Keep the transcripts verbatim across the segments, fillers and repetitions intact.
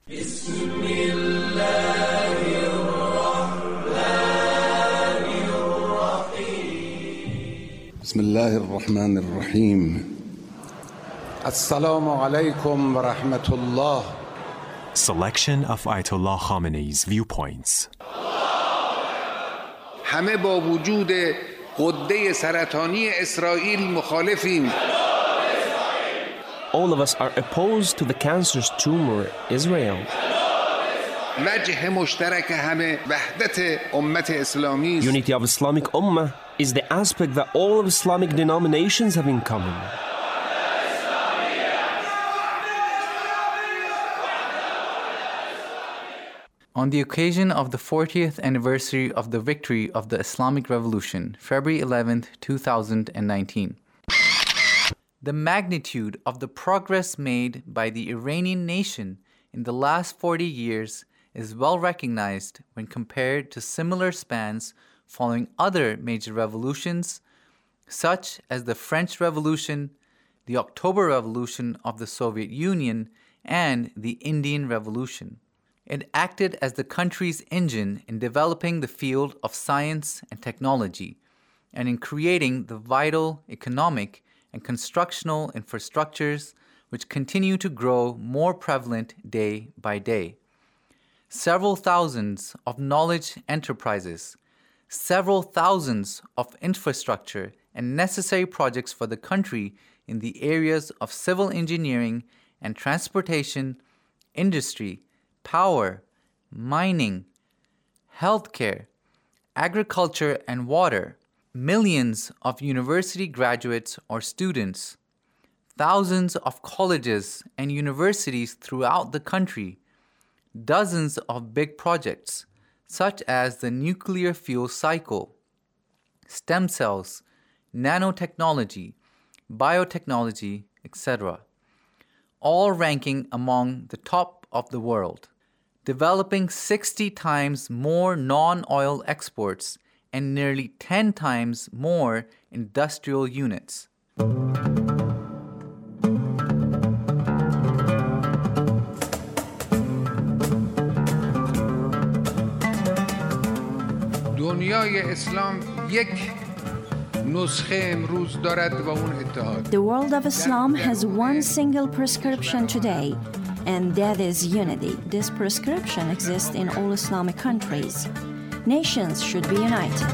بسم الله الرحمن الرحیم. السلام علیکم و رحمت الله. Selection of Ayatollah Khamenei's viewpoints. همه با وجود غده سرطانی اسرائیل مخالفیم. All of us are opposed to the cancerous tumor, Israel. وجه مشترک همه وحدت امت اسلامی است. Unity of Islamic Ummah is the aspect that all of Islamic denominations have in common. On the occasion of the fortieth anniversary of the victory of the Islamic Revolution, February eleventh, two thousand nineteen, the magnitude of the progress made by the Iranian nation in the last forty years is well recognized when compared to similar spans following other major revolutions, such as the French Revolution, the October Revolution of the Soviet Union, and the Indian Revolution. It acted as the country's engine in developing the field of science and technology, and in creating the vital economic and constructional infrastructures which continue to grow more prevalent day by day. Several thousands of knowledge enterprises, several thousands of infrastructure and necessary projects for the country in the areas of civil engineering and transportation, industry, power, mining, healthcare, agriculture and water, millions of university graduates or students, thousands of colleges and universities throughout the country, dozens of big projects such as the nuclear fuel cycle, stem cells, nanotechnology, biotechnology, et cetera, all ranking among the top of the world, developing sixty times more non-oil exports and nearly ten times more industrial units. دنیای اسلام یک نسخه امروز دارد و اون اتحاد. The world of Islam has one single prescription today, and that is unity. This prescription exists in all Islamic countries. Nations should be united.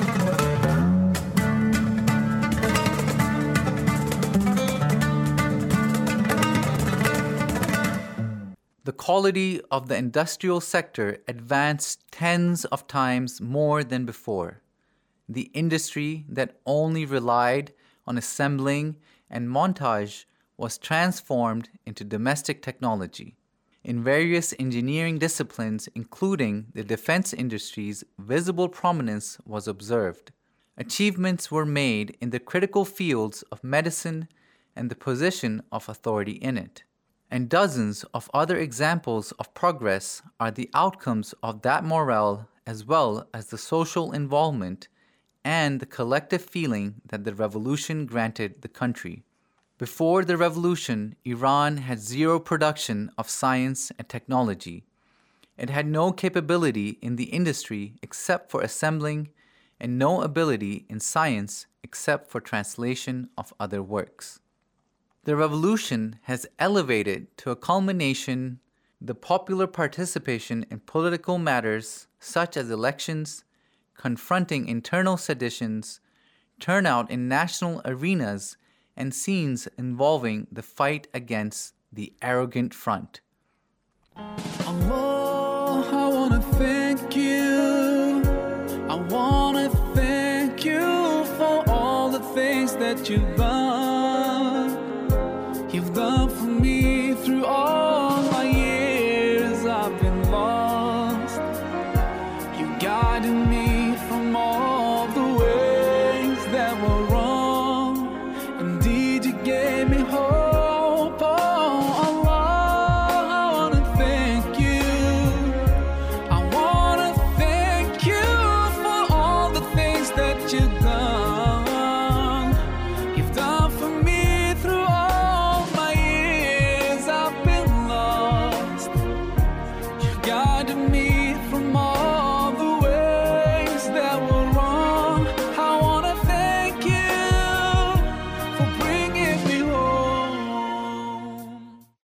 The quality of the industrial sector advanced tens of times more than before. The industry that only relied on assembling and montage was transformed into domestic technology. In various engineering disciplines, including the defense industries, visible prominence was observed. Achievements were made in the critical fields of medicine and the position of authority in it. And dozens of other examples of progress are the outcomes of that morale as well as the social involvement and the collective feeling that the revolution granted the country. Before the revolution, Iran had zero production of science and technology. It had no capability in the industry except for assembling, and no ability in science except for translation of other works. The revolution has elevated to a culmination the popular participation in political matters such as elections, confronting internal seditions, turnout in national arenas, and scenes involving the fight against the arrogant front. Allah, I wanna thank you. I wanna thank you for all the things that you've done.